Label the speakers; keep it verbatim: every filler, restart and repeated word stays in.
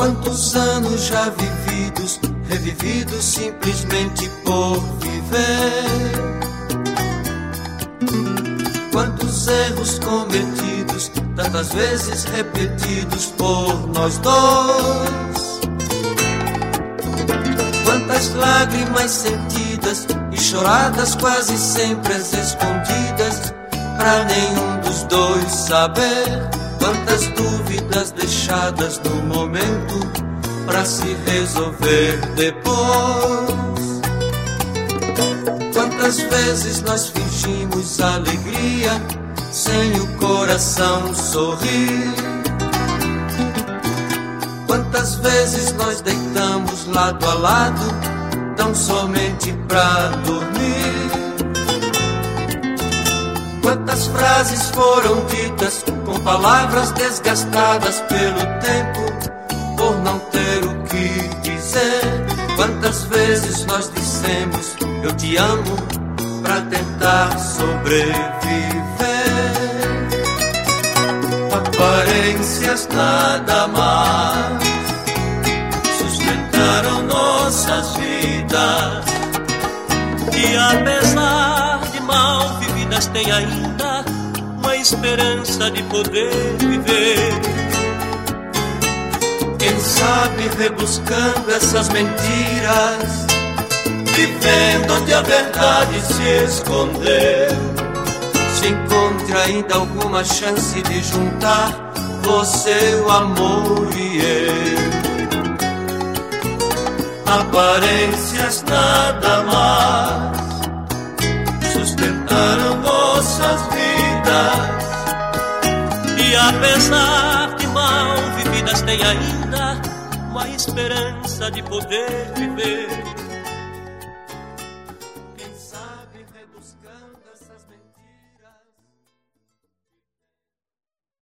Speaker 1: Quantos anos já vividos, revividos simplesmente por viver. Quantos erros cometidos, tantas vezes repetidos por nós dois. Quantas lágrimas sentidas e choradas quase sempre às escondidas, pra nenhum dos dois saber. Quantas dúvidas deixadas no momento pra se resolver depois. Quantas vezes nós fingimos alegria sem o coração sorrir. Quantas vezes nós deitamos lado a lado tão somente pra dormir. Quantas frases foram ditas com palavras desgastadas pelo tempo, por não ter o que dizer. Quantas vezes nós dissemos eu te amo pra tentar sobreviver. Aparências nada mais sustentaram nossas vidas, e apesar de mal vividas tem ainda uma esperança de poder viver. Quem sabe rebuscando essas mentiras, vivendo onde a verdade se escondeu, se encontre ainda alguma chance de juntar você, o amor e eu. Aparências nada mais sustentaram nossas vidas, e apesar de mal vividas tem ainda uma esperança de poder viver.